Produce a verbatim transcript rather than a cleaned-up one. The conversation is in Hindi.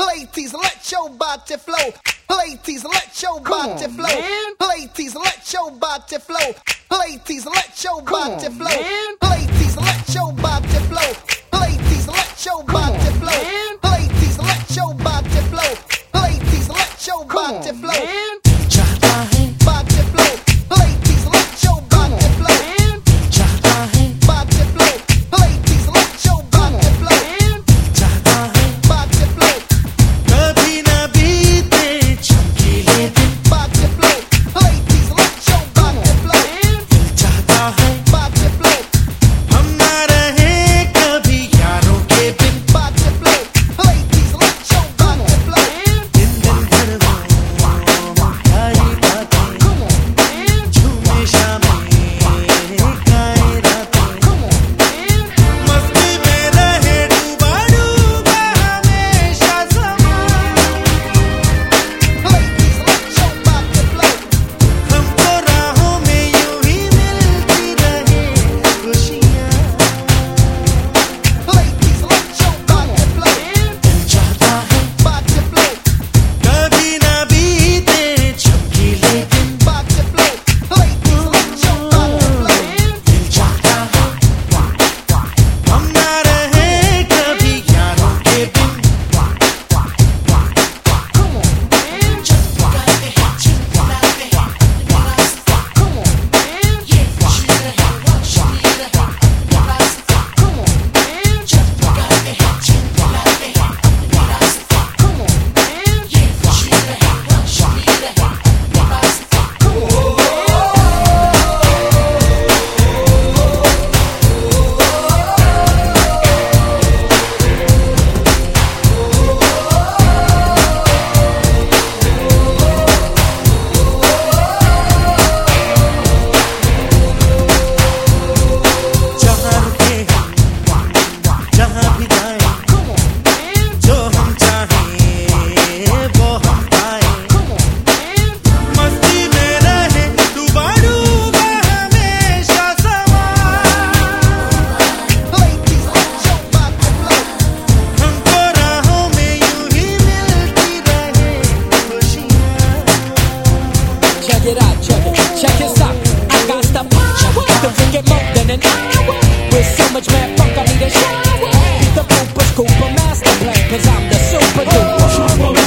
Ladies, let your body flow. Ladies, let your body on, flow. man. Ladies, let your body flow. Ladies, let your Come body on, flow. man. Ladies, let your body flow. Ladies, let your body on, flow. man. Ladies, let your body flow. Ladies, let your Come body on, flow. man. चाहता है Body flow. Ladies, let your Come body on, flow. man. चाहता है Body flow. Ladies, let your Come body on, flow. man. चाहता है Body flow. कभी न बीते चमकीले दिन Body flow. Ladies, let your body flow. Man. चाहता है Body flow. हम ना रहे कभी यारों के बिन Body flow. Ladies, let your body flow. Man. दिन दिन भर वो प्यारी बातें Come on, man. झूमे शामें गाए रातें Come on, man. मस्ती में रहे डूबा डूबा हमेशा समा Ladies, let your body flow. हमको राहों में यूं ही मिलती रहे खुशियाँ Ladies, let your body flow. Man. चाहता है Body flow. कभी न बीते चमकीले दिन Body flow. Ladies, let your body flow. Man. चाहता है हम ना रहे कभी यारों के बिन Come on, man. Come on, man. Come on, man. Come on, man. जहाँ रुके हम जहाँ भी जाएं Come on, man. जो हम चाहें वो हम पाएं Come on, man. मस्ती में रहे डूबा डूबा हमेशा समा Ladies, let your body flow. हमको राहों में यूं ही मिलती रहे खुशियाँ Check it out, check it, check this out. I got the power to bring it more than an hour. With so much mad funk, I need a shower. Beat the pooper, scooper, master plan, cause I'm the super duper.